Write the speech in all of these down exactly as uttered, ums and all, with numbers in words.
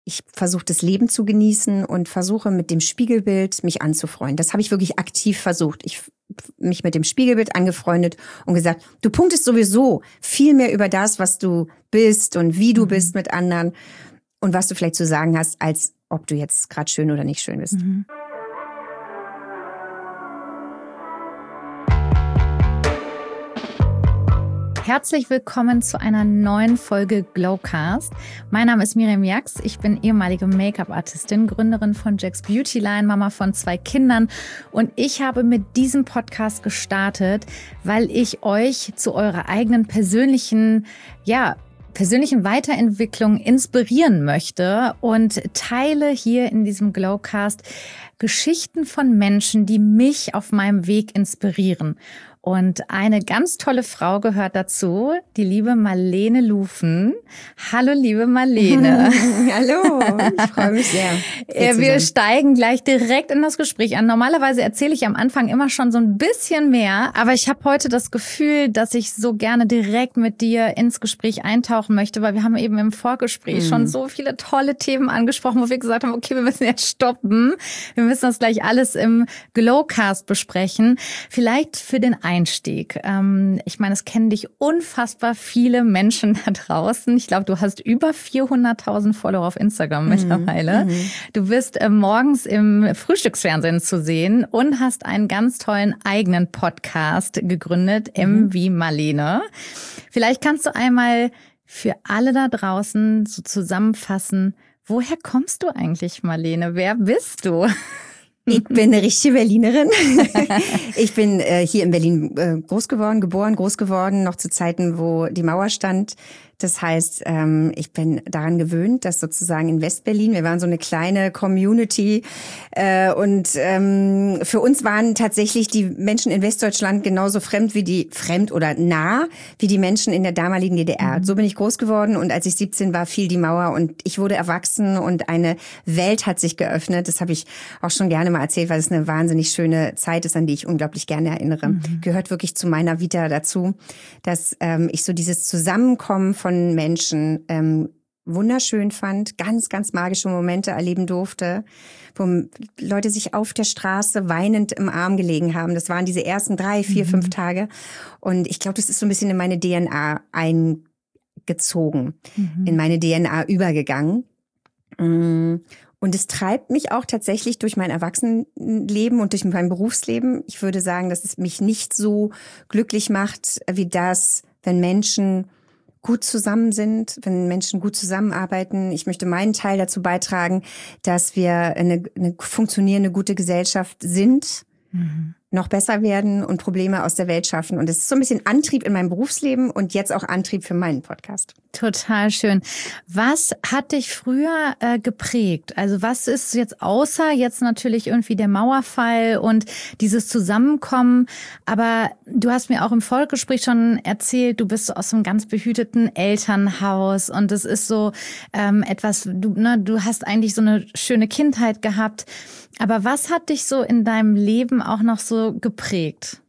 ich versuche das Leben zu genießen und versuche mit dem Spiegelbild mich anzufreunden. Das habe ich wirklich aktiv versucht. Ich mich mit dem Spiegelbild angefreundet und gesagt, du punktest sowieso viel mehr über das, was du bist und wie du mhm. bist mit anderen und was du vielleicht zu sagen hast, als ob du jetzt gerade schön oder nicht schön bist. Mhm. Herzlich willkommen zu einer neuen Folge Glowcast. Mein Name ist Miriam Jax. Ich bin ehemalige Make-up-Artistin, Gründerin von Jax Beauty Line, Mama von zwei Kindern. Und ich habe mit diesem Podcast gestartet, weil ich euch zu eurer eigenen persönlichen, ja, persönlichen Weiterentwicklung inspirieren möchte und teile hier in diesem Glowcast Geschichten von Menschen, die mich auf meinem Weg inspirieren. Und eine ganz tolle Frau gehört dazu, die liebe Marlene Lufen. Hallo, liebe Marlene. Hallo, ich freue mich sehr. Wir steigen gleich direkt in das Gespräch an. Normalerweise erzähle ich am Anfang immer schon so ein bisschen mehr, aber ich habe heute das Gefühl, dass ich so gerne direkt mit dir ins Gespräch eintauchen möchte, weil wir haben eben im Vorgespräch mhm. schon so viele tolle Themen angesprochen, wo wir gesagt haben, okay, wir müssen jetzt stoppen. Wir müssen das gleich alles im Glowcast besprechen. Vielleicht für den Einstieg. Ähm, ich meine, es kennen dich unfassbar viele Menschen da draußen. Ich glaube, du hast über vierhunderttausend Follower auf Instagram mhm. mittlerweile. Mhm. Du bist äh, morgens im Frühstücksfernsehen zu sehen und hast einen ganz tollen eigenen Podcast gegründet, mhm. M wie Marlene. Vielleicht kannst du einmal für alle da draußen so zusammenfassen, woher kommst du eigentlich, Marlene? Wer bist du? Ich bin eine richtige Berlinerin. Ich bin äh, hier in Berlin äh, groß geworden, geboren, groß geworden, noch zu Zeiten, wo die Mauer stand. Das heißt, ähm, ich bin daran gewöhnt, dass sozusagen in Westberlin, wir waren so eine kleine Community äh, und ähm, für uns waren tatsächlich die Menschen in Westdeutschland genauso fremd wie die, fremd oder nah, wie die Menschen in der damaligen D D R. Mhm. So bin ich groß geworden und als ich siebzehn war, fiel die Mauer und ich wurde erwachsen und eine Welt hat sich geöffnet. Das habe ich auch schon gerne mal erzählt, weil es eine wahnsinnig schöne Zeit ist, an die ich unglaublich gerne erinnere. Mhm. Gehört wirklich zu meiner Vita dazu, dass ähm, ich so dieses Zusammenkommen von von Menschen ähm, wunderschön fand, ganz, ganz magische Momente erleben durfte, wo Leute sich auf der Straße weinend im Arm gelegen haben. Das waren diese ersten drei, vier, mhm. fünf Tage. Und ich glaube, das ist so ein bisschen in meine D N A eingezogen, mhm. in meine D N A übergegangen. Und es treibt mich auch tatsächlich durch mein Erwachsenenleben und durch mein Berufsleben. Ich würde sagen, dass es mich nicht so glücklich macht, wie das, wenn Menschen gut zusammen sind, wenn Menschen gut zusammenarbeiten. Ich möchte meinen Teil dazu beitragen, dass wir eine, eine funktionierende, gute Gesellschaft sind, mhm. noch besser werden und Probleme aus der Welt schaffen. Und es ist so ein bisschen Antrieb in meinem Berufsleben und jetzt auch Antrieb für meinen Podcast. Total schön. Was hat dich früher äh, geprägt? Also was ist jetzt außer jetzt natürlich irgendwie der Mauerfall und dieses Zusammenkommen? Aber du hast mir auch im Vorgespräch schon erzählt, du bist aus einem ganz behüteten Elternhaus und es ist so ähm, etwas, du, ne, du hast eigentlich so eine schöne Kindheit gehabt. Aber was hat dich so in deinem Leben auch noch so geprägt?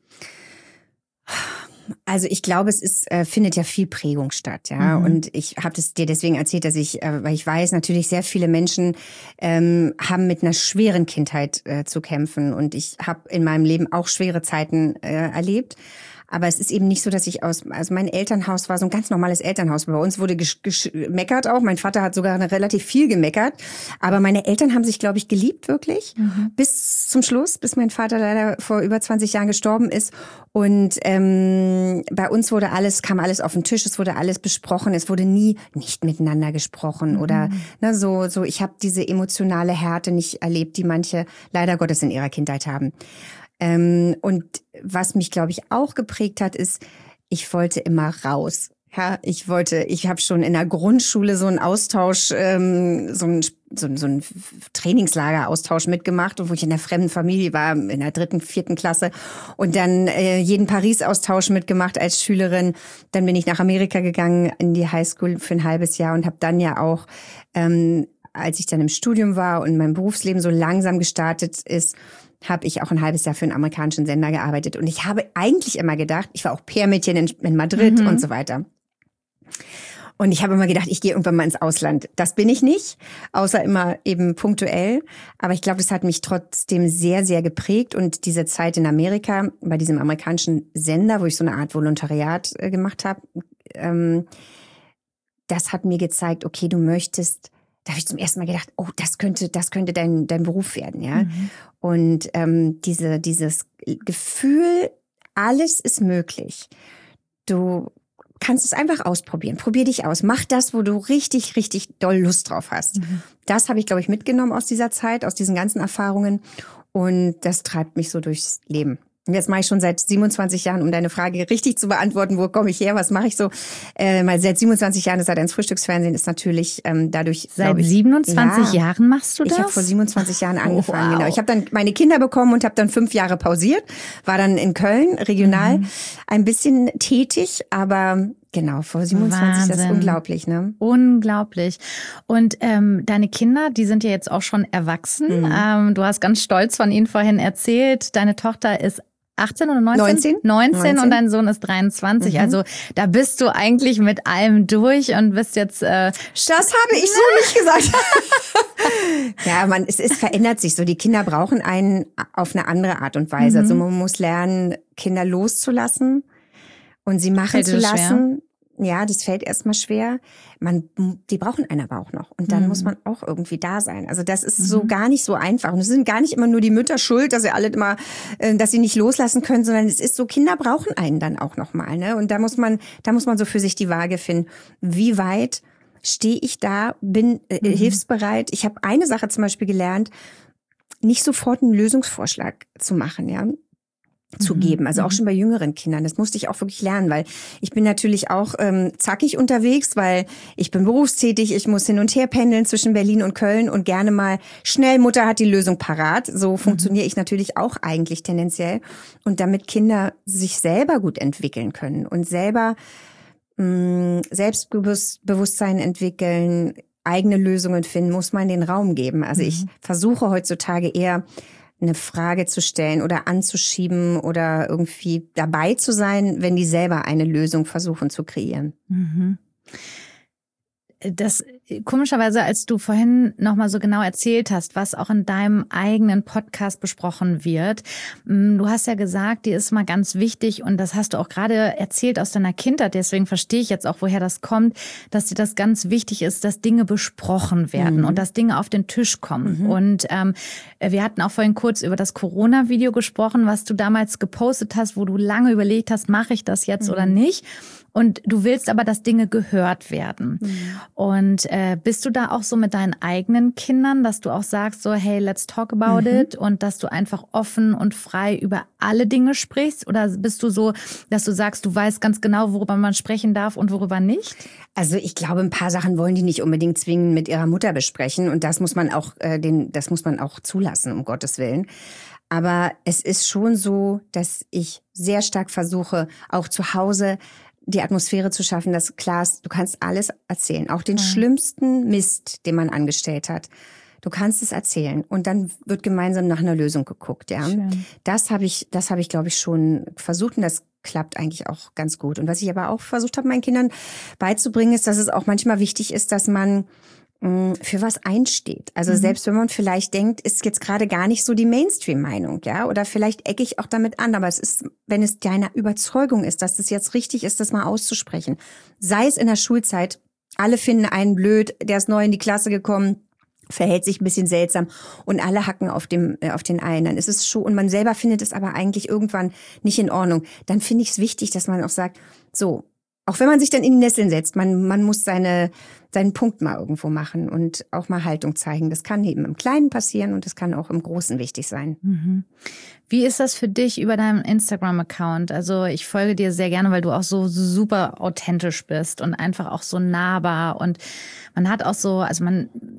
Also ich glaube, es ist äh, findet ja viel Prägung statt, ja. Mhm. Und ich habe das dir deswegen erzählt, dass ich, äh, weil ich weiß, natürlich sehr viele Menschen ähm, haben mit einer schweren Kindheit äh, zu kämpfen. Und ich habe in meinem Leben auch schwere Zeiten äh, erlebt. Aber es ist eben nicht so, dass ich aus, also mein Elternhaus war so ein ganz normales Elternhaus. Bei uns wurde gemeckert auch. Mein Vater hat sogar relativ viel gemeckert. Aber meine Eltern haben sich, glaube ich, geliebt, wirklich. Mhm. Bis zum Schluss, bis mein Vater leider vor über zwanzig Jahren gestorben ist. Und ähm, bei uns wurde alles, kam alles auf den Tisch. Es wurde alles besprochen. Es wurde nie nicht miteinander gesprochen. Mhm. Oder ne, so, so. Ich habe diese emotionale Härte nicht erlebt, die manche leider Gottes in ihrer Kindheit haben. Ähm, und was mich, glaube ich, auch geprägt hat, ist, ich wollte immer raus. Ja, ich wollte, ich habe schon in der Grundschule so einen Austausch, ähm, so ein so, so ein Trainingslager-Austausch mitgemacht, wo ich in der fremden Familie war, in der dritten, vierten Klasse und dann äh, jeden Paris-Austausch mitgemacht als Schülerin. Dann bin ich nach Amerika gegangen in die Highschool für ein halbes Jahr und habe dann ja auch, ähm, als ich dann im Studium war und mein Berufsleben so langsam gestartet ist, habe ich auch ein halbes Jahr für einen amerikanischen Sender gearbeitet. Und ich habe eigentlich immer gedacht, ich war auch P R-Mädchen in, in Madrid mhm. und so weiter. Und ich habe immer gedacht, ich gehe irgendwann mal ins Ausland. Das bin ich nicht, außer immer eben punktuell. Aber ich glaube, es hat mich trotzdem sehr, sehr geprägt. Und diese Zeit in Amerika, bei diesem amerikanischen Sender, wo ich so eine Art Volontariat äh, gemacht habe, ähm, das hat mir gezeigt, okay, du möchtest, da habe ich zum ersten Mal gedacht, oh, das könnte, das könnte dein, dein Beruf werden, ja. Mhm. Und ähm, diese, dieses Gefühl, alles ist möglich. Du kannst es einfach ausprobieren. Probier dich aus. Mach das, wo du richtig, richtig doll Lust drauf hast. Mhm. Das habe ich, glaube ich, mitgenommen aus dieser Zeit, aus diesen ganzen Erfahrungen. Und das treibt mich so durchs Leben. Und jetzt mache ich schon seit siebenundzwanzig Jahren, um deine Frage richtig zu beantworten, wo komme ich her, was mache ich so? Äh, mal seit siebenundzwanzig Jahren, das Sat eins Frühstücksfernsehen ist natürlich ähm, dadurch, Seit ich, siebenundzwanzig ja, Jahren machst du das? Ich habe vor siebenundzwanzig Jahren angefangen, oh, wow. genau. Ich habe dann meine Kinder bekommen und habe dann fünf Jahre pausiert, war dann in Köln regional mhm. ein bisschen tätig, aber genau, vor siebenundzwanzig, Wahnsinn. Das ist unglaublich, ne? Unglaublich. Und ähm, deine Kinder, die sind ja jetzt auch schon erwachsen. Mhm. Ähm, du hast ganz stolz von ihnen vorhin erzählt. Deine Tochter ist achtzehn oder neunzehn? neunzehn. neunzehn und dein Sohn ist dreiundzwanzig. Mhm. Also da bist du eigentlich mit allem durch und bist jetzt... Äh, das habe ich so nicht gesagt. Ja, man, es, es verändert sich so. Die Kinder brauchen einen auf eine andere Art und Weise. Mhm. Also man muss lernen, Kinder loszulassen und sie machen Fällt zu lassen. Schwer? Ja, das fällt erstmal schwer. Man, die brauchen einen aber auch noch. Und dann mhm. muss man auch irgendwie da sein. Also das ist mhm. so gar nicht so einfach. Und es sind gar nicht immer nur die Mütter schuld, dass sie alle immer, dass sie nicht loslassen können, sondern es ist so, Kinder brauchen einen dann auch nochmal, ne? Und da muss man, da muss man so für sich die Waage finden. Wie weit stehe ich da, bin äh, mhm. hilfsbereit? Ich habe eine Sache zum Beispiel gelernt, nicht sofort einen Lösungsvorschlag zu machen, ja. zu geben, also auch schon bei jüngeren Kindern. Das musste ich auch wirklich lernen, weil ich bin natürlich auch ähm, zackig unterwegs, weil ich bin berufstätig, ich muss hin und her pendeln zwischen Berlin und Köln und gerne mal schnell, Mutter hat die Lösung parat. So funktioniere ich natürlich auch eigentlich tendenziell. Und damit Kinder sich selber gut entwickeln können und selber mh, Selbstbewusstsein entwickeln, eigene Lösungen finden, muss man den Raum geben. Also mhm. ich versuche heutzutage eher eine Frage zu stellen oder anzuschieben oder irgendwie dabei zu sein, wenn die selber eine Lösung versuchen zu kreieren. Mhm. Das komischerweise, als du vorhin nochmal so genau erzählt hast, was auch in deinem eigenen Podcast besprochen wird. Du hast ja gesagt, dir ist mal ganz wichtig und das hast du auch gerade erzählt aus deiner Kindheit. Deswegen verstehe ich jetzt auch, woher das kommt, dass dir das ganz wichtig ist, dass Dinge besprochen werden mhm. und dass Dinge auf den Tisch kommen. Mhm. Und ähm, wir hatten auch vorhin kurz über das Corona-Video gesprochen, was du damals gepostet hast, wo du lange überlegt hast, mache ich das jetzt mhm. oder nicht? Und du willst aber, dass Dinge gehört werden. Mhm. Und äh, bist du da auch so mit deinen eigenen Kindern, dass du auch sagst so, hey, let's talk about mhm. it und dass du einfach offen und frei über alle Dinge sprichst? Oder bist du so, dass du sagst, du weißt ganz genau, worüber man sprechen darf und worüber nicht? Also ich glaube, ein paar Sachen wollen die nicht unbedingt zwingend mit ihrer Mutter besprechen und das muss man auch, äh, den, das muss man auch zulassen, um Gottes Willen. Aber es ist schon so, dass ich sehr stark versuche, auch zu Hause die Atmosphäre zu schaffen, dass klar ist, du kannst alles erzählen. Auch den ja. schlimmsten Mist, den man angestellt hat. Du kannst es erzählen. Und dann wird gemeinsam nach einer Lösung geguckt, ja. Schön. Das habe ich, das habe ich, glaube ich, schon versucht. Und das klappt eigentlich auch ganz gut. Und was ich aber auch versucht habe, meinen Kindern beizubringen, ist, dass es auch manchmal wichtig ist, dass man für was einsteht. Also mhm. selbst wenn man vielleicht denkt, ist jetzt gerade gar nicht so die Mainstream-Meinung, ja, oder vielleicht ecke ich auch damit an, aber es ist, wenn es deine Überzeugung ist, dass es jetzt richtig ist, das mal auszusprechen. Sei es in der Schulzeit, alle finden einen blöd, der ist neu in die Klasse gekommen, verhält sich ein bisschen seltsam und alle hacken auf dem äh, auf den einen. Dann ist es schon, und man selber findet es aber eigentlich irgendwann nicht in Ordnung. Dann finde ich es wichtig, dass man auch sagt, so, auch wenn man sich dann in die Nesseln setzt, man man muss seine seinen Punkt mal irgendwo machen und auch mal Haltung zeigen. Das kann eben im Kleinen passieren und das kann auch im Großen wichtig sein. Mhm. Wie ist das für dich über deinen Instagram-Account? Also ich folge dir sehr gerne, weil du auch so super authentisch bist und einfach auch so nahbar und man hat auch so, also man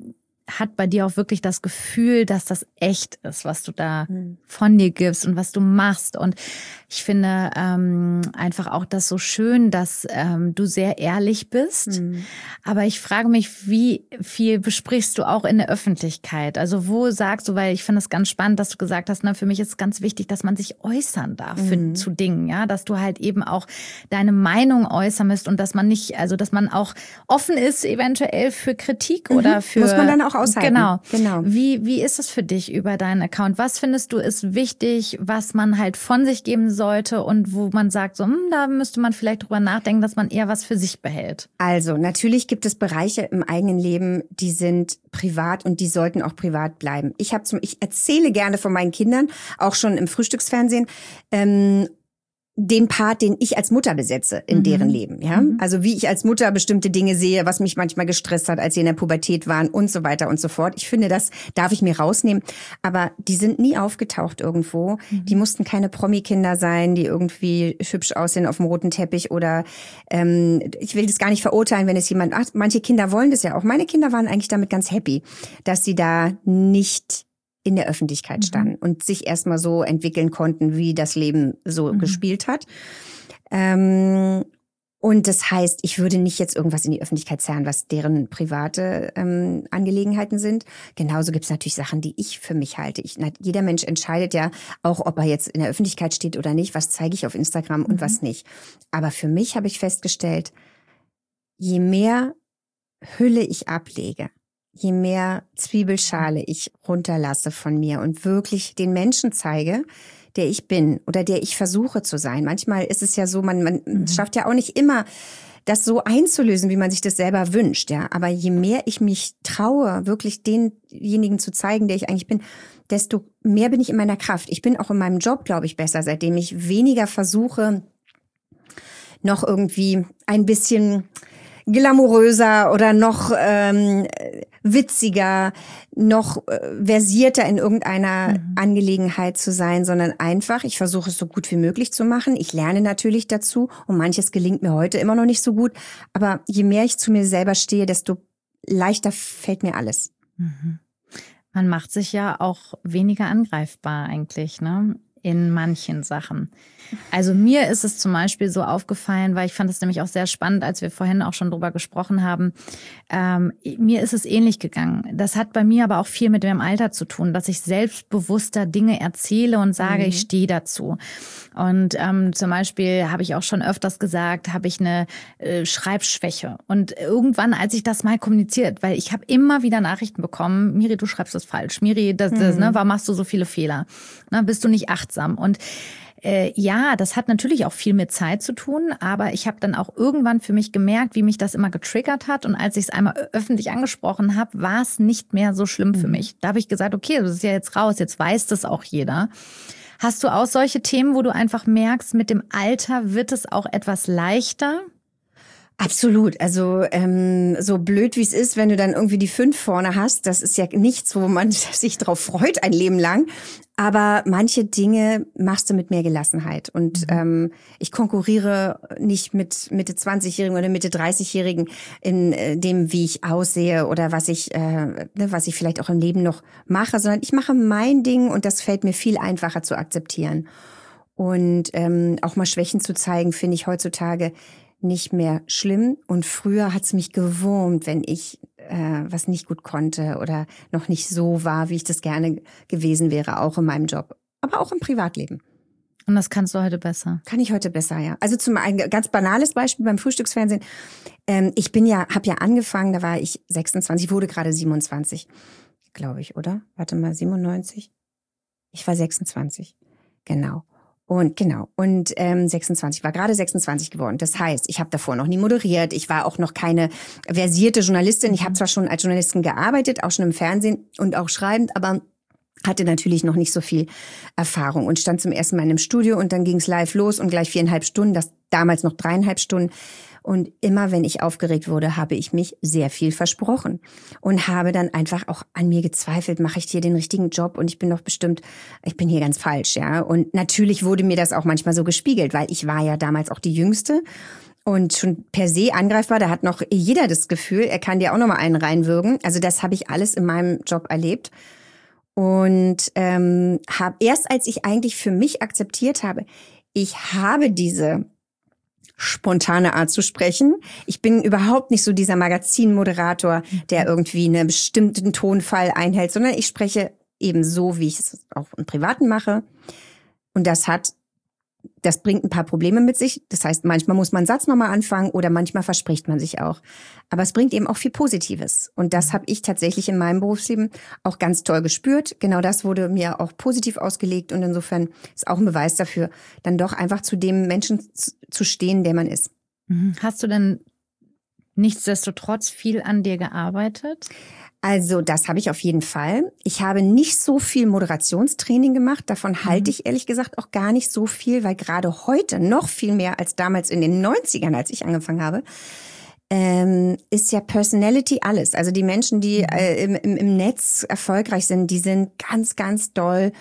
hat bei dir auch wirklich das Gefühl, dass das echt ist, was du da mhm. von dir gibst und was du machst. Und ich finde ähm, einfach auch das so schön, dass ähm, du sehr ehrlich bist. Mhm. Aber ich frage mich, wie viel besprichst du auch in der Öffentlichkeit? Also wo sagst du, weil ich finde es ganz spannend, dass du gesagt hast, na, für mich ist es ganz wichtig, dass man sich äußern darf für, mhm. zu Dingen, ja, dass du halt eben auch deine Meinung äußern musst und dass man nicht, also dass man auch offen ist eventuell für Kritik mhm. oder für... Muss man dann auch aushalten. Genau. genau. Wie, wie ist es für dich über deinen Account? Was findest du ist wichtig, was man halt von sich geben sollte und wo man sagt, so, hm, da müsste man vielleicht drüber nachdenken, dass man eher was für sich behält? Also natürlich gibt es Bereiche im eigenen Leben, die sind privat und die sollten auch privat bleiben. Ich habe zum, ich erzähle gerne von meinen Kindern, auch schon im Frühstücksfernsehen, ähm, den Part, den ich als Mutter besetze in mhm. deren Leben, ja. Mhm. Also wie ich als Mutter bestimmte Dinge sehe, was mich manchmal gestresst hat, als sie in der Pubertät waren und so weiter und so fort. Ich finde, das darf ich mir rausnehmen. Aber die sind nie aufgetaucht irgendwo. Mhm. Die mussten keine Promi-Kinder sein, die irgendwie hübsch aussehen auf dem roten Teppich oder ähm, ich will das gar nicht verurteilen, wenn es jemand, ach, manche Kinder wollen das ja auch. Meine Kinder waren eigentlich damit ganz happy, dass sie da nicht in der Öffentlichkeit standen mhm. und sich erstmal so entwickeln konnten, wie das Leben so mhm. gespielt hat. Ähm, und das heißt, ich würde nicht jetzt irgendwas in die Öffentlichkeit zerren, was deren private ähm, Angelegenheiten sind. Genauso gibt es natürlich Sachen, die ich für mich halte. Ich, na, jeder Mensch entscheidet ja auch, ob er jetzt in der Öffentlichkeit steht oder nicht, was zeige ich auf Instagram und mhm. was nicht. Aber für mich habe ich festgestellt, je mehr Hülle ich ablege, je mehr Zwiebelschale ich runterlasse von mir und wirklich den Menschen zeige, der ich bin oder der ich versuche zu sein. Manchmal ist es ja so, man, man mhm. schafft ja auch nicht immer, das so einzulösen, wie man sich das selber wünscht. Ja, aber je mehr ich mich traue, wirklich denjenigen zu zeigen, der ich eigentlich bin, desto mehr bin ich in meiner Kraft. Ich bin auch in meinem Job, glaube ich, besser, seitdem ich weniger versuche, noch irgendwie ein bisschen glamouröser oder noch ähm, witziger, noch äh, versierter in irgendeiner mhm. Angelegenheit zu sein, sondern einfach, ich versuche es so gut wie möglich zu machen. Ich lerne natürlich dazu und manches gelingt mir heute immer noch nicht so gut. Aber je mehr ich zu mir selber stehe, desto leichter fällt mir alles. Mhm. Man macht sich ja auch weniger angreifbar eigentlich, ne? In manchen Sachen. Also mir ist es zum Beispiel so aufgefallen, weil ich fand es nämlich auch sehr spannend, als wir vorhin auch schon drüber gesprochen haben. Ähm, mir ist es ähnlich gegangen. Das hat bei mir aber auch viel mit dem Alter zu tun, dass ich selbstbewusster Dinge erzähle und sage, mhm. ich stehe dazu. Und ähm, zum Beispiel habe ich auch schon öfters gesagt, habe ich eine äh, Schreibschwäche. Und irgendwann, als ich das mal kommuniziert, weil ich habe immer wieder Nachrichten bekommen, Miri, du schreibst das falsch. Miri, das, das, mhm. ne, warum machst du so viele Fehler? Na, bist du nicht achtsam? Und äh, ja, das hat natürlich auch viel mit Zeit zu tun, aber ich habe dann auch irgendwann für mich gemerkt, wie mich das immer getriggert hat. Und als ich es einmal öffentlich angesprochen habe, war es nicht mehr so schlimm für mich. Da habe ich gesagt, okay, das ist ja jetzt raus, jetzt weiß das auch jeder. Hast du auch solche Themen, wo du einfach merkst, mit dem Alter wird es auch etwas leichter? Absolut. Also ähm, so blöd wie es ist, wenn du dann irgendwie die fünf vorne hast, das ist ja nichts, wo man sich drauf freut ein Leben lang. Aber manche Dinge machst du mit mehr Gelassenheit. Und mhm. ähm, ich konkurriere nicht mit Mitte zwanzigjährigen oder Mitte dreißigjährigen in äh, dem, wie ich aussehe oder was ich, äh, ne, was ich vielleicht auch im Leben noch mache, sondern ich mache mein Ding und das fällt mir viel einfacher zu akzeptieren. Und ähm, auch mal Schwächen zu zeigen, finde ich heutzutage nicht mehr schlimm. Und früher hat's mich gewurmt, wenn ich äh, was nicht gut konnte oder noch nicht so war, wie ich das gerne gewesen wäre, auch in meinem Job, aber auch im Privatleben. Und das kannst du heute besser? Kann ich heute besser, ja. Also zum ein ganz banales Beispiel beim Frühstücksfernsehen. Ähm, ich bin ja, habe ja angefangen, da war ich sechsundzwanzig, wurde gerade siebenundzwanzig, glaube ich, oder? Warte mal, siebenundneunzig? Ich war sechsundzwanzig, genau. Und genau, und ähm, sechsundzwanzig, war gerade sechsundzwanzig geworden. Das heißt, ich habe davor noch nie moderiert, ich war auch noch keine versierte Journalistin. Ich habe zwar schon als Journalistin gearbeitet, auch schon im Fernsehen und auch schreibend, aber hatte natürlich noch nicht so viel Erfahrung und stand zum ersten Mal in einem Studio und dann ging es live los und gleich viereinhalb Stunden, das damals noch dreieinhalb Stunden. Und immer wenn ich aufgeregt wurde, habe ich mich sehr viel versprochen und habe dann einfach auch an mir gezweifelt, mache ich hier den richtigen Job und ich bin doch bestimmt, ich bin hier ganz falsch, ja. Und natürlich wurde mir das auch manchmal so gespiegelt, weil ich war ja damals auch die Jüngste und schon per se angreifbar. Da hat noch jeder das Gefühl, er kann dir auch noch mal einen reinwürgen. Also das habe ich alles in meinem Job erlebt. Und ähm, habe erst als ich eigentlich für mich akzeptiert habe, ich habe diese spontane Art zu sprechen. Ich bin überhaupt nicht so dieser Magazinmoderator, der irgendwie einen bestimmten Tonfall einhält, sondern ich spreche eben so, wie ich es auch im Privaten mache. Und das hat, das bringt ein paar Probleme mit sich. Das heißt, manchmal muss man einen Satz nochmal anfangen oder manchmal verspricht man sich auch. Aber es bringt eben auch viel Positives. Und das habe ich tatsächlich in meinem Berufsleben auch ganz toll gespürt. Genau das wurde mir auch positiv ausgelegt. Und insofern ist auch ein Beweis dafür, dann doch einfach zu dem Menschen zu stehen, der man ist. Hast du denn nichtsdestotrotz viel an dir gearbeitet? Also das habe ich auf jeden Fall. Ich habe nicht so viel Moderationstraining gemacht. Davon mhm. halte ich ehrlich gesagt auch gar nicht so viel, weil gerade heute noch viel mehr als damals in den neunzigern, als ich angefangen habe, ähm, ist ja Personality alles. Also die Menschen, die mhm. äh, im, im, im Netz erfolgreich sind, die sind ganz, ganz doll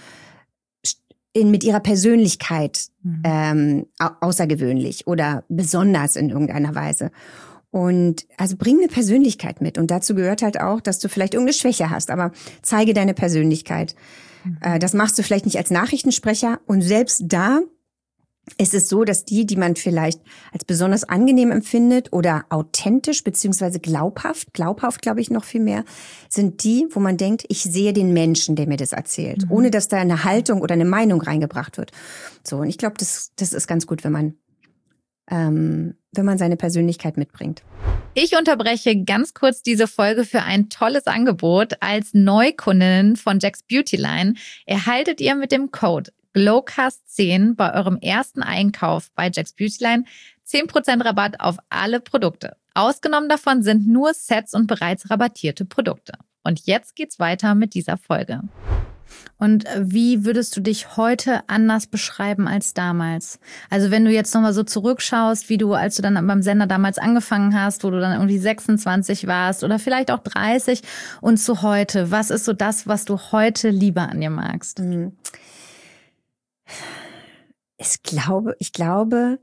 in, mit ihrer Persönlichkeit mhm. ähm, au- außergewöhnlich oder besonders in irgendeiner Weise. Und also bring eine Persönlichkeit mit. Und dazu gehört halt auch, dass du vielleicht irgendeine Schwäche hast, aber zeige deine Persönlichkeit. Mhm. Das machst du vielleicht nicht als Nachrichtensprecher. Und selbst da ist es so, dass die, die man vielleicht als besonders angenehm empfindet oder authentisch beziehungsweise glaubhaft, glaubhaft glaube ich noch viel mehr, sind die, wo man denkt, ich sehe den Menschen, der mir das erzählt, mhm. ohne dass da eine Haltung oder eine Meinung reingebracht wird. So, und ich glaube, das, das ist ganz gut, wenn man Ähm, wenn man seine Persönlichkeit mitbringt. Ich unterbreche ganz kurz diese Folge für ein tolles Angebot. Als Neukundin von Jack's Beautyline erhaltet ihr mit dem Code Glowcast zehn bei eurem ersten Einkauf bei Jack's Beautyline zehn Prozent Rabatt auf alle Produkte. Ausgenommen davon sind nur Sets und bereits rabattierte Produkte. Und jetzt geht's weiter mit dieser Folge. Und wie würdest du dich heute anders beschreiben als damals? Also wenn du jetzt nochmal so zurückschaust, wie du, als du dann beim Sender damals angefangen hast, wo du dann irgendwie sechsundzwanzig warst oder vielleicht auch dreißig und zu heute, was ist so das, was du heute lieber an dir magst? Ich glaube, ich glaube,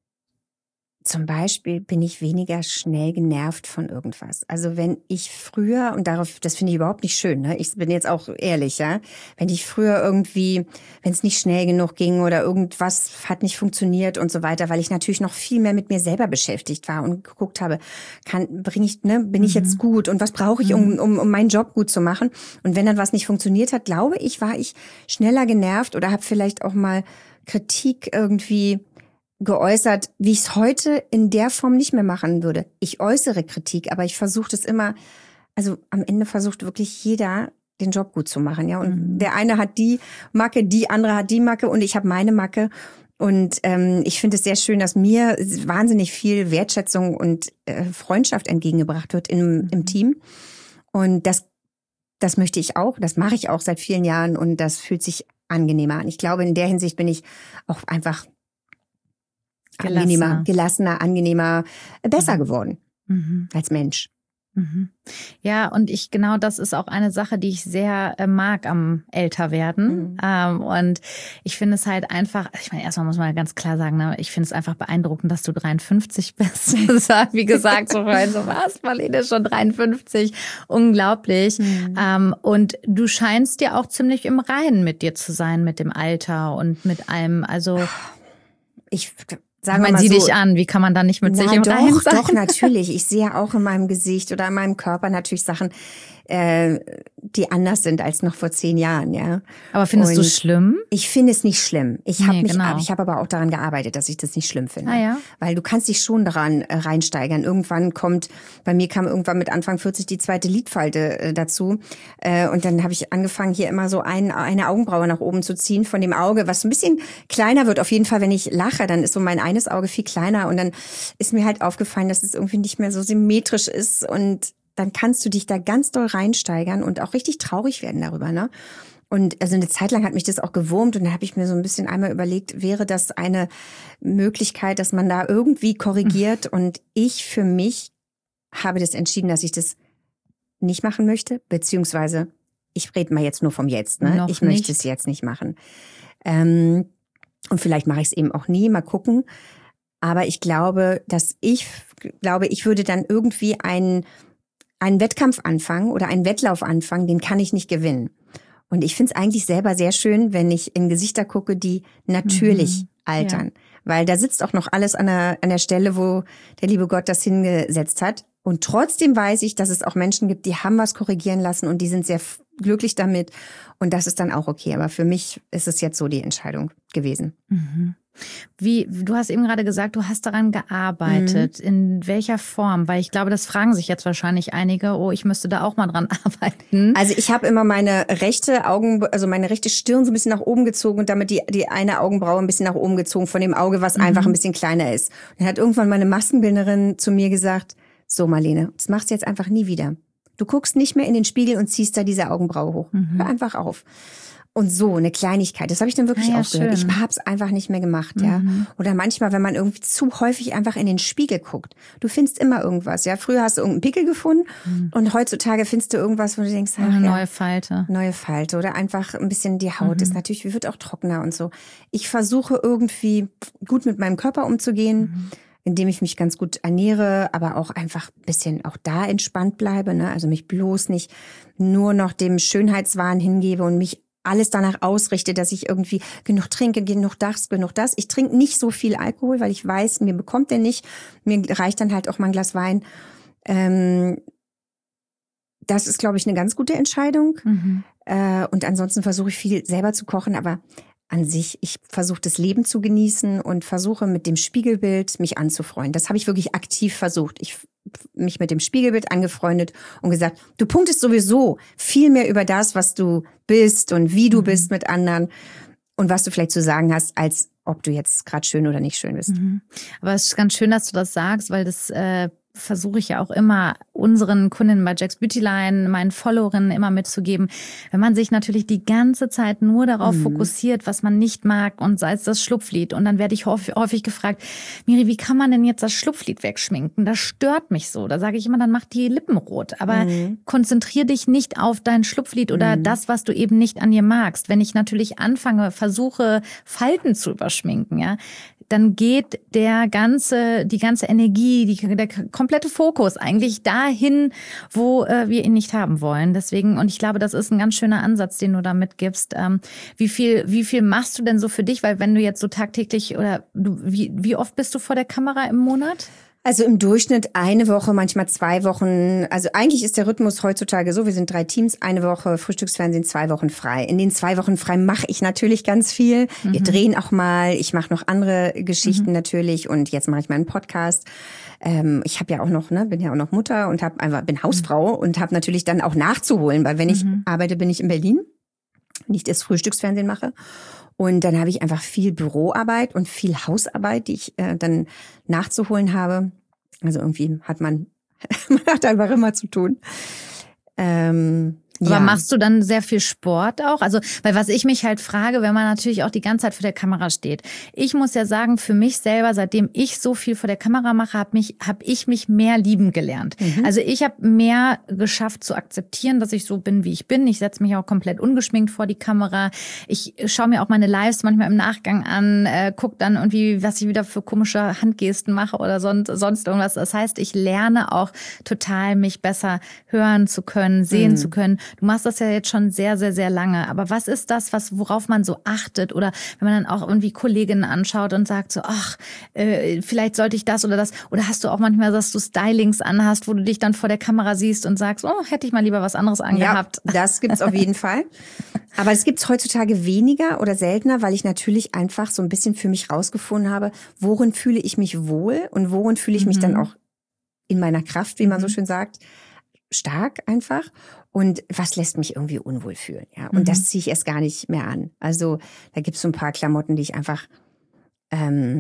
zum Beispiel bin ich weniger schnell genervt von irgendwas. Also wenn ich früher, und darauf, das finde ich überhaupt nicht schön, ne? Ich bin jetzt auch ehrlich, ja. Wenn ich früher irgendwie, wenn es nicht schnell genug ging oder irgendwas hat nicht funktioniert und so weiter, weil ich natürlich noch viel mehr mit mir selber beschäftigt war und geguckt habe, kann, bring ich, ne, bin ich jetzt gut und was brauche ich, um, um, um meinen Job gut zu machen? Und wenn dann was nicht funktioniert hat, glaube ich, war ich schneller genervt oder habe vielleicht auch mal Kritik irgendwie geäußert, wie ich es heute in der Form nicht mehr machen würde. Ich äußere Kritik, aber ich versuche das immer, also am Ende versucht wirklich jeder, den Job gut zu machen, ja. Und mhm. der eine hat die Macke, die andere hat die Macke und ich habe meine Macke. Und ähm, ich finde es sehr schön, dass mir wahnsinnig viel Wertschätzung und äh, Freundschaft entgegengebracht wird im, mhm. im Team. Und das, das möchte ich auch, das mache ich auch seit vielen Jahren und das fühlt sich angenehmer an. Ich glaube, in der Hinsicht bin ich auch einfach Gelassener. angenehmer, gelassener, angenehmer, besser mhm. geworden mhm. als Mensch. Mhm. Ja, und ich, genau das ist auch eine Sache, die ich sehr äh, mag am Älterwerden. Mhm. Ähm, und ich finde es halt einfach, ich meine, erstmal muss man ganz klar sagen, ne, ich finde es einfach beeindruckend, dass du dreiundfünfzig bist. Wie gesagt, so vorhin so, was, Marlene ist schon dreiundfünfzig. Unglaublich. Mhm. Ähm, und du scheinst dir auch ziemlich im Reinen mit dir zu sein, mit dem Alter und mit allem, also ich Sagen man sieh so, dich an, wie kann man da nicht mit na, sich im doch, Reinen sein? Doch, natürlich. Ich sehe auch in meinem Gesicht oder in meinem Körper natürlich Sachen, äh, die anders sind als noch vor zehn Jahren, ja. Aber findest du es schlimm? Ich finde es nicht schlimm. Ich habe nee, mich, genau. ich habe aber auch daran gearbeitet, dass ich das nicht schlimm finde. Ah, ja? Weil du kannst dich schon daran äh, reinsteigern. Irgendwann kommt, bei mir kam irgendwann mit Anfang vierzig die zweite Lidfalte äh, dazu. Äh, und dann habe ich angefangen, hier immer so ein, eine Augenbraue nach oben zu ziehen von dem Auge, was ein bisschen kleiner wird. Auf jeden Fall, wenn ich lache, dann ist so mein eines Auge viel kleiner. Und dann ist mir halt aufgefallen, dass es irgendwie nicht mehr so symmetrisch ist. Und dann kannst du dich da ganz doll reinsteigern und auch richtig traurig werden darüber, ne? Und also eine Zeit lang hat mich das auch gewurmt und da habe ich mir so ein bisschen einmal überlegt, wäre das eine Möglichkeit, dass man da irgendwie korrigiert? Und ich für mich habe das entschieden, dass ich das nicht machen möchte, beziehungsweise ich rede mal jetzt nur vom Jetzt, ne? Noch Ich möchte nicht. es jetzt nicht machen. Ähm, und vielleicht mache ich es eben auch nie, mal gucken. Aber ich glaube, dass ich glaube, ich würde dann irgendwie einen, einen Wettkampf anfangen oder einen Wettlauf anfangen, den kann ich nicht gewinnen. Und ich finde es eigentlich selber sehr schön, wenn ich in Gesichter gucke, die natürlich Mhm. altern. Ja. Weil da sitzt auch noch alles an der, an der Stelle, wo der liebe Gott das hingesetzt hat. Und trotzdem weiß ich, dass es auch Menschen gibt, die haben was korrigieren lassen und die sind sehr f- glücklich damit. Und das ist dann auch okay. Aber für mich ist es jetzt so die Entscheidung gewesen. Mhm. Wie, du hast eben gerade gesagt, du hast daran gearbeitet. Mhm. In welcher Form? Weil ich glaube, das fragen sich jetzt wahrscheinlich einige, oh, ich müsste da auch mal dran arbeiten. Also ich habe immer meine rechte Augen, also meine rechte Stirn so ein bisschen nach oben gezogen und damit die, die eine Augenbraue ein bisschen nach oben gezogen von dem Auge, was mhm. einfach ein bisschen kleiner ist. Und dann hat irgendwann meine Maskenbildnerin zu mir gesagt, so Marlene, das machst du jetzt einfach nie wieder. Du guckst nicht mehr in den Spiegel und ziehst da diese Augenbraue hoch. Mhm. Hör einfach auf. Und so, eine Kleinigkeit, das habe ich dann wirklich ah, ja, aufgehört. Schön. Ich habe es einfach nicht mehr gemacht, mhm. ja. Oder manchmal, wenn man irgendwie zu häufig einfach in den Spiegel guckt. Du findest immer irgendwas, ja. Früher hast du irgendeinen Pickel gefunden mhm. und heutzutage findest du irgendwas, wo du denkst, ach, eine ja, neue Falte. Neue Falte oder einfach ein bisschen die Haut mhm. ist natürlich, wird auch trockener und so. Ich versuche irgendwie gut mit meinem Körper umzugehen, mhm. indem ich mich ganz gut ernähre, aber auch einfach ein bisschen auch da entspannt bleibe, ne? Also mich bloß nicht nur noch dem Schönheitswahn hingebe und mich alles danach ausrichte, dass ich irgendwie genug trinke, genug das, genug das. Ich trinke nicht so viel Alkohol, weil ich weiß, mir bekommt der nicht. Mir reicht dann halt auch mal ein Glas Wein. Ähm, das ist, glaube ich, eine ganz gute Entscheidung. Mhm. Äh, und ansonsten versuche ich viel selber zu kochen, aber an sich, ich versuche das Leben zu genießen und versuche mit dem Spiegelbild mich anzufreunden. Das habe ich wirklich aktiv versucht. Ich mich mit dem Spiegelbild angefreundet und gesagt, du punktest sowieso viel mehr über das, was du bist und wie du mhm. bist mit anderen und was du vielleicht zu sagen hast, als ob du jetzt gerade schön oder nicht schön bist. Mhm. Aber es ist ganz schön, dass du das sagst, weil das äh, versuche ich ja auch immer unseren Kundinnen bei Jack's Beautyline, meinen Followerinnen immer mitzugeben. Wenn man sich natürlich die ganze Zeit nur darauf mhm. fokussiert, was man nicht mag und sei es das Schlupflied und dann werde ich häufig, häufig gefragt, Miri, wie kann man denn jetzt das Schlupflied wegschminken? Das stört mich so. Da sage ich immer, dann mach die Lippen rot. Aber mhm. konzentrier dich nicht auf dein Schlupflied oder mhm. das, was du eben nicht an dir magst. Wenn ich natürlich anfange, versuche, Falten zu überschminken, ja, dann geht der ganze, die ganze Energie, die, der komplette Fokus eigentlich dahin, wo äh, wir ihn nicht haben wollen. Deswegen, und ich glaube, das ist ein ganz schöner Ansatz, den du da mitgibst. Ähm, wie viel, wie viel machst du denn so für dich? Weil wenn du jetzt so tagtäglich oder du, wie, wie oft bist du vor der Kamera im Monat? Also im Durchschnitt eine Woche, manchmal zwei Wochen. Also eigentlich ist der Rhythmus heutzutage so, wir sind drei Teams, eine Woche Frühstücksfernsehen, zwei Wochen frei. In den zwei Wochen frei mache ich natürlich ganz viel. Mhm. Wir drehen auch mal, ich mache noch andere Geschichten mhm. natürlich und jetzt mache ich meinen Podcast. Ähm, ich habe ja auch noch, ne, bin ja auch noch Mutter und hab einfach bin Hausfrau mhm. und habe natürlich dann auch nachzuholen, weil wenn ich mhm. arbeite, bin ich in Berlin, nicht das Frühstücksfernsehen mache. Und dann habe ich einfach viel Büroarbeit und viel Hausarbeit, die ich äh, dann nachzuholen habe. Also irgendwie hat man, man hat einfach immer zu tun. Ähm, Aber ja. machst du dann sehr viel Sport auch? Also, weil was ich mich halt frage, wenn man natürlich auch die ganze Zeit vor der Kamera steht. Ich muss ja sagen, für mich selber, seitdem ich so viel vor der Kamera mache, habe mich, habe ich mich mehr lieben gelernt. Mhm. Also ich habe mehr geschafft zu akzeptieren, dass ich so bin, wie ich bin. Ich setze mich auch komplett ungeschminkt vor die Kamera. Ich schaue mir auch meine Lives manchmal im Nachgang an, äh, guck dann irgendwie, was ich wieder für komische Handgesten mache oder sonst, sonst irgendwas. Das heißt, ich lerne auch total, mich besser hören zu können, sehen mhm. zu können. Du machst das ja jetzt schon sehr, sehr, sehr lange. Aber was ist das, was worauf man so achtet? Oder wenn man dann auch irgendwie Kolleginnen anschaut und sagt so, ach, äh, vielleicht sollte ich das oder das. Oder hast du auch manchmal, dass du Stylings anhast, wo du dich dann vor der Kamera siehst und sagst, oh, hätte ich mal lieber was anderes angehabt. Ja, das gibt's auf jeden Fall. Aber es gibt's heutzutage weniger oder seltener, weil ich natürlich einfach so ein bisschen für mich rausgefunden habe, worin fühle ich mich wohl und worin fühle ich mich mhm. dann auch in meiner Kraft, wie man so schön sagt, stark einfach. Und was lässt mich irgendwie unwohl fühlen? Ja, und mhm. das ziehe ich erst gar nicht mehr an. Also da gibt's so ein paar Klamotten, die ich einfach, ähm,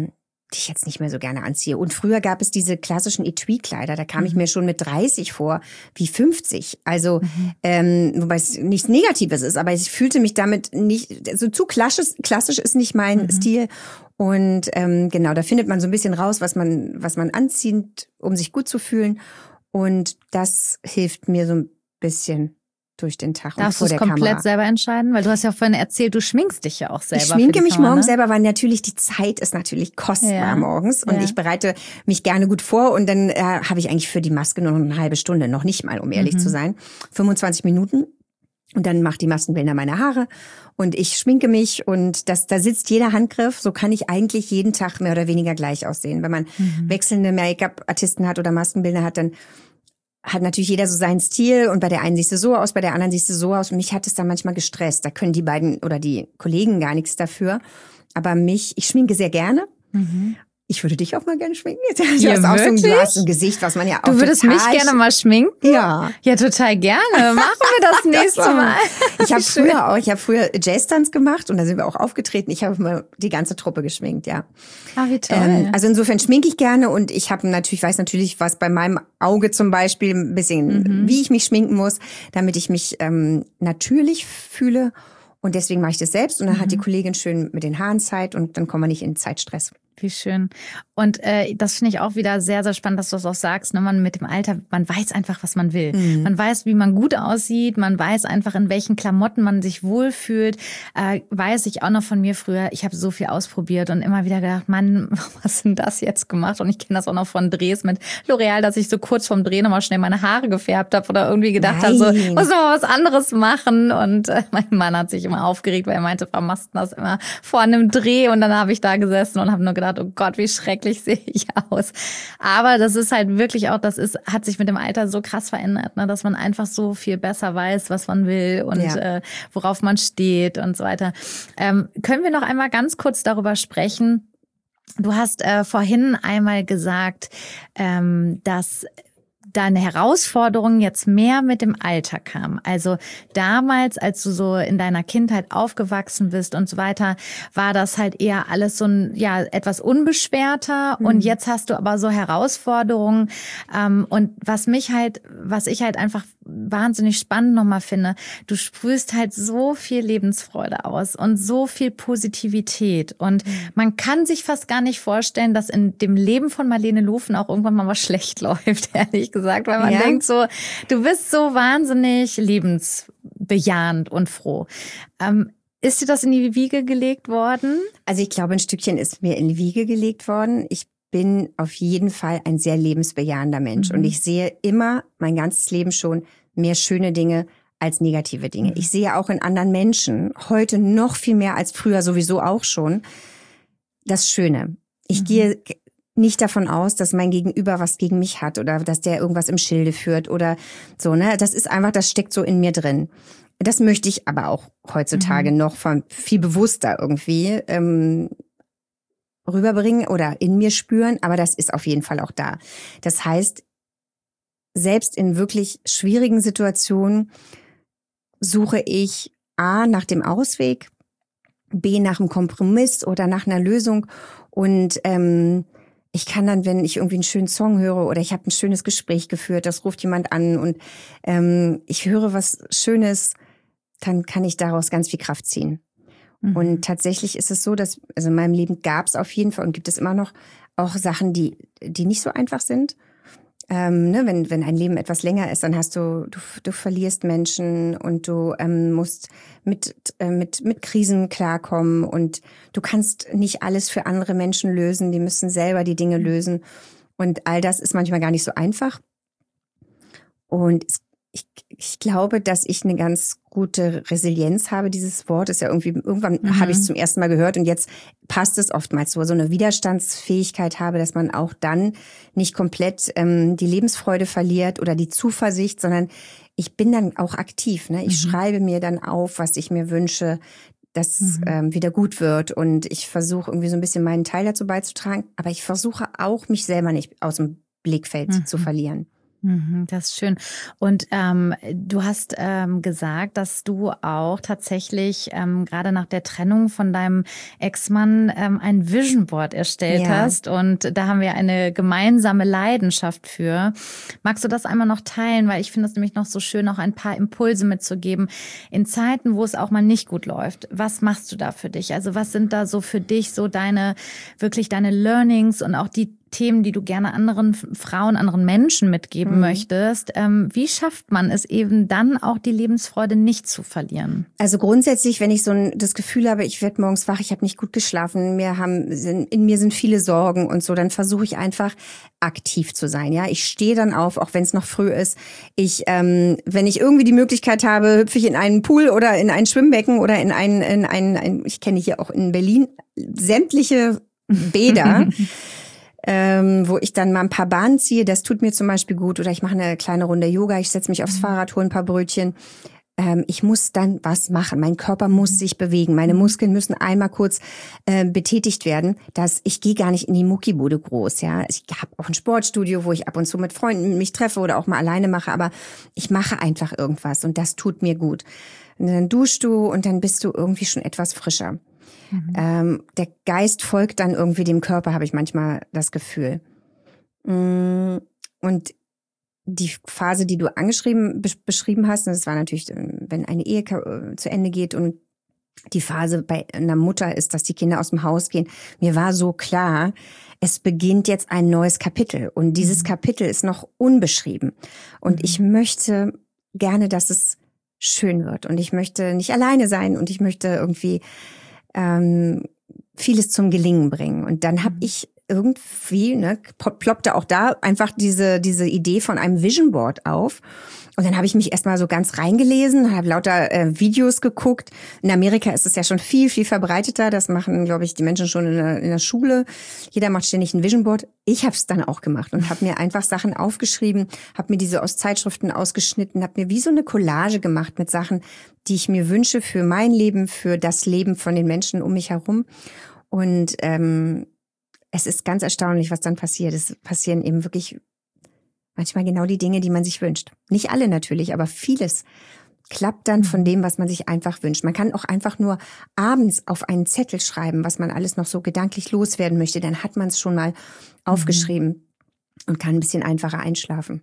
die ich jetzt nicht mehr so gerne anziehe. Und früher gab es diese klassischen Etui-Kleider, da kam mhm. ich mir schon mit dreißig vor wie fünfzig. Also, mhm. ähm, wobei es nichts Negatives ist, aber ich fühlte mich damit nicht, so zu klassisch, klassisch ist nicht mein mhm. Stil. Und ähm, genau, da findet man so ein bisschen raus, was man, was man anzieht, um sich gut zu fühlen. Und das hilft mir so ein bisschen durch den Tag und Darfst vor der Kamera. Darfst du es komplett selber entscheiden? Weil du hast ja vorhin erzählt, du schminkst dich ja auch selber. Ich schminke mich Kamera, morgens ne? selber, weil natürlich die Zeit ist natürlich kostbar ja. morgens. Und ja. ich bereite mich gerne gut vor. Und dann äh, habe ich eigentlich für die Maske nur noch eine halbe Stunde, noch nicht mal, um ehrlich mhm. zu sein. fünfundzwanzig Minuten. Und dann macht die Maskenbildner meine Haare. Und ich schminke mich. Und das, da sitzt jeder Handgriff. So kann ich eigentlich jeden Tag mehr oder weniger gleich aussehen. Wenn man mhm. wechselnde Make-up-Artisten hat oder Maskenbildner hat, dann hat natürlich jeder so seinen Stil und bei der einen siehst du so aus, bei der anderen siehst du so aus. Und mich hat es dann manchmal gestresst. Da können die beiden oder die Kollegen gar nichts dafür. Aber mich, ich schminke sehr gerne. Mhm. Ich würde dich auch mal gerne schminken. Du ja, hast auch so ein, wirklich? du hast ein Gesicht, was man ja auch Du würdest total mich gerne mal schminken? Ja. Ja, total gerne. Machen wir das nächste das Mal. Ich habe früher auch, ich habe früher Jazz-Tanz gemacht und da sind wir auch aufgetreten. Ich habe mal die ganze Truppe geschminkt, ja. Ah, wie toll. Ähm, also insofern schminke ich gerne und ich habe natürlich, weiß natürlich, was bei meinem Auge zum Beispiel ein bisschen, mhm. wie ich mich schminken muss, damit ich mich ähm, natürlich fühle. Und deswegen mache ich das selbst und dann mhm. hat die Kollegin schön mit den Haaren Zeit und dann kommen wir nicht in Zeitstress. Wie schön. Und äh, das finde ich auch wieder sehr, sehr spannend, dass du das auch sagst. Ne? Man mit dem Alter, man weiß einfach, was man will. Mhm. Man weiß, wie man gut aussieht. Man weiß einfach, in welchen Klamotten man sich wohlfühlt. Äh, weiß ich auch noch von mir früher. Ich habe so viel ausprobiert und immer wieder gedacht, Mann, was ist denn das jetzt gemacht? Und ich kenne das auch noch von Drehs mit L'Oreal, dass ich so kurz vorm Dreh nochmal schnell meine Haare gefärbt habe oder irgendwie gedacht habe, so, muss noch mal was anderes machen. Und äh, mein Mann hat sich immer aufgeregt, weil er meinte, Frau Masten, das immer vor einem Dreh. Und dann habe ich da gesessen und habe nur gedacht, oh Gott, wie schrecklich sehe ich aus. Aber das ist halt wirklich auch, das ist, hat sich mit dem Alter so krass verändert, ne, dass man einfach so viel besser weiß, was man will und ja. äh, worauf man steht und so weiter. Ähm, können wir noch einmal ganz kurz darüber sprechen? Du hast äh, vorhin einmal gesagt, ähm, dass deine Herausforderungen jetzt mehr mit dem Alter kamen. Also damals, als du so in deiner Kindheit aufgewachsen bist und so weiter, war das halt eher alles so ein, ja, etwas unbeschwerter. Mhm. Und jetzt hast du aber so Herausforderungen. Ähm, und was mich halt, was ich halt einfach wahnsinnig spannend nochmal finde, du sprühst halt so viel Lebensfreude aus und so viel Positivität. Und mhm. man kann sich fast gar nicht vorstellen, dass in dem Leben von Marlene Lufen auch irgendwann mal was schlecht läuft, ehrlich gesagt. Gesagt, weil man ja. denkt so, du bist so wahnsinnig lebensbejahend und froh. Ähm, ist dir das in die Wiege gelegt worden? Also ich glaube, ein Stückchen ist mir in die Wiege gelegt worden. Ich bin auf jeden Fall ein sehr lebensbejahender Mensch. Mhm. Und ich sehe immer mein ganzes Leben schon mehr schöne Dinge als negative Dinge. Mhm. Ich sehe auch in anderen Menschen heute noch viel mehr als früher sowieso auch schon das Schöne. Ich mhm. gehe nicht davon aus, dass mein Gegenüber was gegen mich hat oder dass der irgendwas im Schilde führt oder so, ne? Das ist einfach, das steckt so in mir drin. Das möchte ich aber auch heutzutage mhm. noch von viel bewusster irgendwie ähm, rüberbringen oder in mir spüren, aber das ist auf jeden Fall auch da. Das heißt, selbst in wirklich schwierigen Situationen suche ich A nach dem Ausweg, B nach einem Kompromiss oder nach einer Lösung und ähm, ich kann dann, wenn ich irgendwie einen schönen Song höre oder ich habe ein schönes Gespräch geführt, das ruft jemand an und ähm, ich höre was Schönes, dann kann ich daraus ganz viel Kraft ziehen. Mhm. Und tatsächlich ist es so, dass also in meinem Leben gab es auf jeden Fall und gibt es immer noch auch Sachen, die die nicht so einfach sind. Ähm, ne, wenn wenn ein Leben etwas länger ist, dann hast du du, du verlierst Menschen und du ähm, musst mit äh, mit mit Krisen klarkommen und du kannst nicht alles für andere Menschen lösen, die müssen selber die Dinge lösen und all das ist manchmal gar nicht so einfach. Und es, ich ich glaube, dass ich eine ganz gute Resilienz habe. Dieses Wort ist ja irgendwie irgendwann mhm. habe ich es zum ersten Mal gehört und jetzt passt es oftmals so, so eine Widerstandsfähigkeit habe, dass man auch dann nicht komplett ähm, die Lebensfreude verliert oder die Zuversicht, sondern ich bin dann auch aktiv. Ne? Ich mhm. schreibe mir dann auf, was ich mir wünsche, dass mhm. ähm, wieder gut wird und ich versuche irgendwie so ein bisschen meinen Teil dazu beizutragen, aber ich versuche auch, mich selber nicht aus dem Blickfeld mhm. zu verlieren. Das ist schön. Und ähm, du hast ähm, gesagt, dass du auch tatsächlich ähm, gerade nach der Trennung von deinem Ex-Mann ähm, ein Vision Board erstellt ja. hast. Und da haben wir eine gemeinsame Leidenschaft für. Magst du das einmal noch teilen? Weil ich finde es nämlich noch so schön, auch ein paar Impulse mitzugeben. In Zeiten, wo es auch mal nicht gut läuft, was machst du da für dich? Also was sind da so für dich so deine, wirklich deine Learnings und auch die Themen, die du gerne anderen Frauen, anderen Menschen mitgeben mhm. möchtest. Ähm, wie schafft man es eben dann auch, die Lebensfreude nicht zu verlieren? Also grundsätzlich, wenn ich so ein, das Gefühl habe, ich werde morgens wach, ich habe nicht gut geschlafen, mir haben, sind, in mir sind viele Sorgen und so, dann versuche ich einfach aktiv zu sein. Ja, ich stehe dann auf, auch wenn es noch früh ist. Ich, ähm, wenn ich irgendwie die Möglichkeit habe, hüpfe ich in einen Pool oder in ein Schwimmbecken oder in einen, in einen, ein, ich kenne hier auch in Berlin sämtliche Bäder. Ähm, wo ich dann mal ein paar Bahnen ziehe, das tut mir zum Beispiel gut. Oder ich mache eine kleine Runde Yoga, ich setze mich aufs Fahrrad, hole ein paar Brötchen. Ähm, ich muss dann was machen. Mein Körper muss sich bewegen. Meine Muskeln müssen einmal kurz äh, betätigt werden. Dass ich gehe gar nicht in die Muckibude groß. Ja, ich habe auch ein Sportstudio, wo ich ab und zu mit Freunden mich treffe oder auch mal alleine mache. Aber ich mache einfach irgendwas und das tut mir gut. Und dann duschst du und dann bist du irgendwie schon etwas frischer. Mhm. Ähm, der Geist folgt dann irgendwie dem Körper, habe ich manchmal das Gefühl. Und die Phase, die du angeschrieben, beschrieben hast, das war natürlich, wenn eine Ehe zu Ende geht und die Phase bei einer Mutter ist, dass die Kinder aus dem Haus gehen. Mir war so klar, es beginnt jetzt ein neues Kapitel und dieses mhm. Kapitel ist noch unbeschrieben. Und mhm. ich möchte gerne, dass es schön wird und ich möchte nicht alleine sein und ich möchte irgendwie ähm, vieles zum Gelingen bringen. Und dann habe ich irgendwie, ne, ploppte auch da einfach diese diese Idee von einem Vision Board auf. Und dann habe ich mich erstmal so ganz reingelesen, habe lauter äh, Videos geguckt. In Amerika ist es ja schon viel, viel verbreiteter. Das machen, glaube ich, die Menschen schon in der, in der Schule. Jeder macht ständig ein Vision Board. Ich habe es dann auch gemacht und habe mir einfach Sachen aufgeschrieben, habe mir diese aus Zeitschriften ausgeschnitten, habe mir wie so eine Collage gemacht mit Sachen, die ich mir wünsche für mein Leben, für das Leben von den Menschen um mich herum. Und ähm, es ist ganz erstaunlich, was dann passiert. Es passieren eben wirklich manchmal genau die Dinge, die man sich wünscht. Nicht alle natürlich, aber vieles klappt dann von dem, was man sich einfach wünscht. Man kann auch einfach nur abends auf einen Zettel schreiben, was man alles noch so gedanklich loswerden möchte. Dann hat man es schon mal aufgeschrieben mhm. und kann ein bisschen einfacher einschlafen.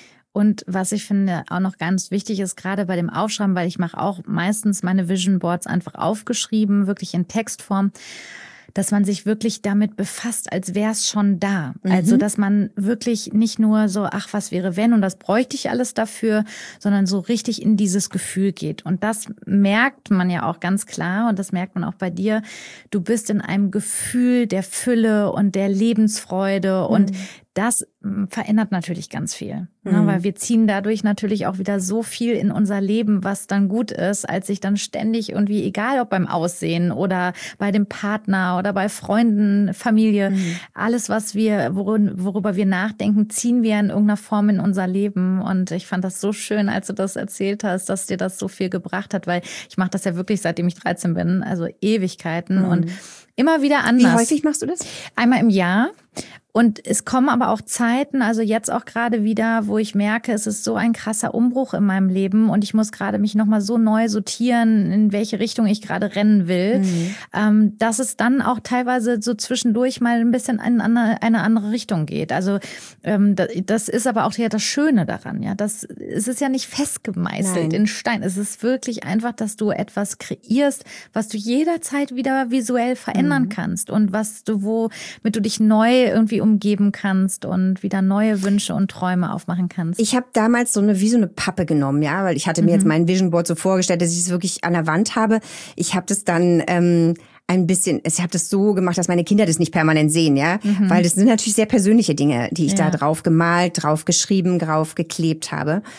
Und was ich finde auch noch ganz wichtig ist, gerade bei dem Aufschreiben, weil ich mache auch meistens meine Vision Boards einfach aufgeschrieben, wirklich in Textform, dass man sich wirklich damit befasst, als wäre es schon da. Mhm. Also, dass man wirklich nicht nur so, ach, was wäre wenn und das bräuchte ich alles dafür, sondern so richtig in dieses Gefühl geht. Und das merkt man ja auch ganz klar und das merkt man auch bei dir. Du bist in einem Gefühl der Fülle und der Lebensfreude und mhm. das verändert natürlich ganz viel, mhm. ne, weil wir ziehen dadurch natürlich auch wieder so viel in unser Leben, was dann gut ist, als sich dann ständig irgendwie, egal ob beim Aussehen oder bei dem Partner oder bei Freunden, Familie, mhm. alles, was wir, worüber wir nachdenken, ziehen wir in irgendeiner Form in unser Leben. Und ich fand das so schön, als du das erzählt hast, dass dir das so viel gebracht hat, weil ich mache das ja wirklich, seitdem ich dreizehn bin, also Ewigkeiten mhm. und immer wieder anders. Wie häufig machst du das? Einmal im Jahr. Und es kommen aber auch Zeiten, also jetzt auch gerade wieder, wo ich merke, es ist so ein krasser Umbruch in meinem Leben und ich muss gerade mich nochmal so neu sortieren, in welche Richtung ich gerade rennen will, mhm. ähm, dass es dann auch teilweise so zwischendurch mal ein bisschen in eine, eine andere Richtung geht. Also ähm, das ist aber auch ja das Schöne daran, ja. Das, es ist ja nicht festgemeißelt Nein. in Stein. Es ist wirklich einfach, dass du etwas kreierst, was du jederzeit wieder visuell verändern mhm. kannst und was du, womit du dich neu irgendwie umgeben kannst und wieder neue Wünsche und Träume aufmachen kannst. Ich habe damals so eine wie so eine Pappe genommen, ja, weil ich hatte mir mhm. jetzt mein Vision Board so vorgestellt, dass ich es wirklich an der Wand habe. Ich habe das dann ähm, ein bisschen, ich habe das so gemacht, dass meine Kinder das nicht permanent sehen, ja, mhm. weil das sind natürlich sehr persönliche Dinge, die ich ja. da drauf gemalt, drauf geschrieben, drauf geklebt habe.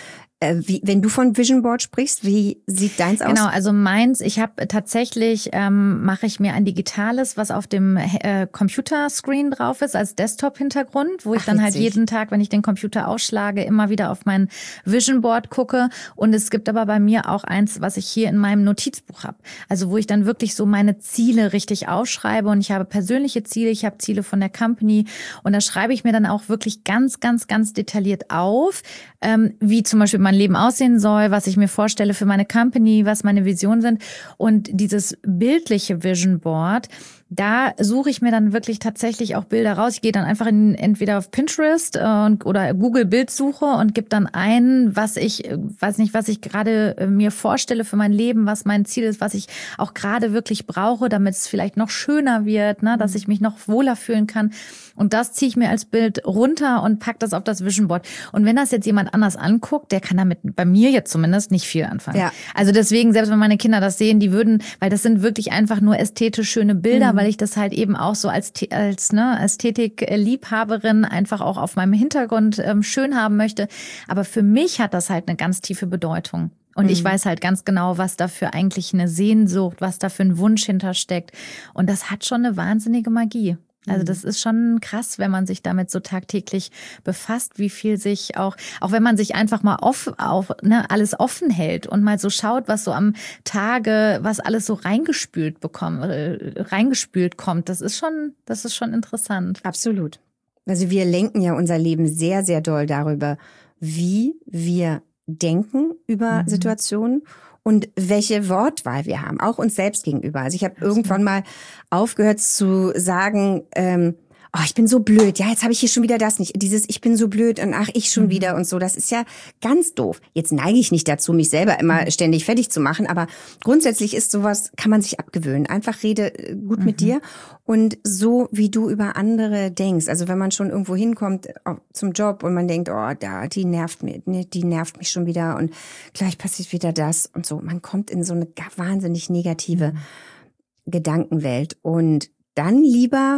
Äh, wie, wenn du von Vision Board sprichst, wie sieht deins aus? Genau, also meins, ich habe tatsächlich, ähm, mache ich mir ein digitales, was auf dem äh, Computerscreen drauf ist, als Desktop-Hintergrund, wo ich Ach, dann halt jeden Tag, wenn ich den Computer ausschlage, immer wieder auf mein Vision Board gucke. Und es gibt aber bei mir auch eins, was ich hier in meinem Notizbuch habe. Also wo ich dann wirklich so meine Ziele richtig aufschreibe. Und ich habe persönliche Ziele, ich habe Ziele von der Company. Und da schreibe ich mir dann auch wirklich ganz, ganz, ganz detailliert auf, ähm, wie zum Beispiel mein Leben aussehen soll, was ich mir vorstelle für meine Company, was meine Visionen sind. Und dieses bildliche Vision Board, da suche ich mir dann wirklich tatsächlich auch Bilder raus. Ich gehe dann einfach in, entweder auf Pinterest äh, oder Google Bildsuche und gebe dann ein, was ich, weiß nicht, was ich gerade äh, mir vorstelle für mein Leben, was mein Ziel ist, was ich auch gerade wirklich brauche, damit es vielleicht noch schöner wird, ne, dass ich mich noch wohler fühlen kann. Und das ziehe ich mir als Bild runter und pack das auf das Vision Board. Und wenn das jetzt jemand anders anguckt, der kann damit bei mir jetzt zumindest nicht viel anfangen. Ja. Also deswegen, selbst wenn meine Kinder das sehen, die würden, weil das sind wirklich einfach nur ästhetisch schöne Bilder, mhm. weil ich das halt eben auch so als als ne, Ästhetik-Liebhaberin einfach auch auf meinem Hintergrund ähm, schön haben möchte. Aber für mich hat das halt eine ganz tiefe Bedeutung. Und mhm. ich weiß halt ganz genau, was da für eigentlich eine Sehnsucht, was da für ein Wunsch hintersteckt. Und das hat schon eine wahnsinnige Magie. Also das ist schon krass, wenn man sich damit so tagtäglich befasst, wie viel sich auch, auch wenn man sich einfach mal off, auch, ne, alles offen hält und mal so schaut, was so am Tage, was alles so reingespült bekommt, äh, reingespült kommt, das ist schon, das ist schon interessant. Absolut. Also wir lenken ja unser Leben sehr, sehr doll darüber, wie wir denken über mhm. Situationen. Und welche Wortwahl wir haben, auch uns selbst gegenüber. Also ich habe irgendwann mal aufgehört zu sagen, ähm, oh, ich bin so blöd, ja, jetzt habe ich hier schon wieder das nicht. Dieses ich bin so blöd und ach, ich schon mhm. wieder und so, das ist ja ganz doof. Jetzt neige ich nicht dazu, mich selber immer ständig fertig zu machen, aber grundsätzlich ist sowas, kann man sich abgewöhnen. Einfach rede gut mhm. mit dir und so, wie du über andere denkst. Also wenn man schon irgendwo hinkommt zum Job und man denkt, oh, da, die nervt mich, die nervt mich schon wieder und gleich passiert wieder das und so. Man kommt in so eine wahnsinnig negative mhm. Gedankenwelt und dann lieber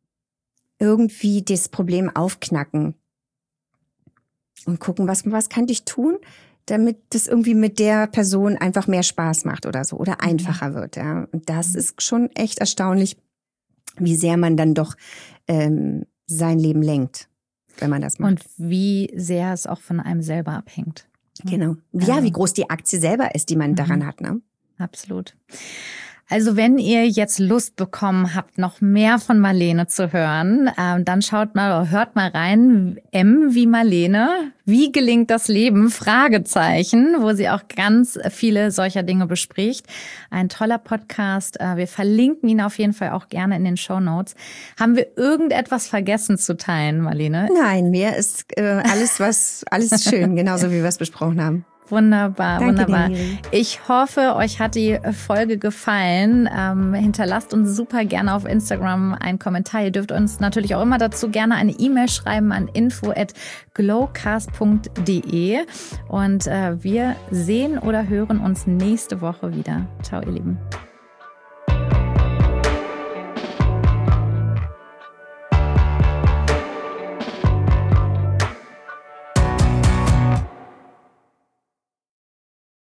irgendwie das Problem aufknacken und gucken, was, was kann ich tun, damit das irgendwie mit der Person einfach mehr Spaß macht oder so oder einfacher wird. Ja. Und das ist schon echt erstaunlich, wie sehr man dann doch ähm, sein Leben lenkt, wenn man das macht. Und wie sehr es auch von einem selber abhängt. Genau. Ja, ja. Wie groß die Aktie selber ist, die man mhm. daran hat. Ne? Absolut. Also wenn ihr jetzt Lust bekommen habt, noch mehr von Marlene zu hören, äh, dann schaut mal, hört mal rein. M wie Marlene. Wie gelingt das Leben? Fragezeichen, wo sie auch ganz viele solcher Dinge bespricht. Ein toller Podcast. Äh, wir verlinken ihn auf jeden Fall auch gerne in den Shownotes. Haben wir irgendetwas vergessen zu teilen, Marlene? Nein, mir ist äh, alles was alles schön, genauso wie wir es besprochen haben. Wunderbar, Danke wunderbar. Dir, ich hoffe, euch hat die Folge gefallen. Ähm, hinterlasst uns super gerne auf Instagram einen Kommentar. Ihr dürft uns natürlich auch immer dazu gerne eine E-Mail schreiben an info at glowcast punkt de. Und äh, wir sehen oder hören uns nächste Woche wieder. Ciao, ihr Lieben.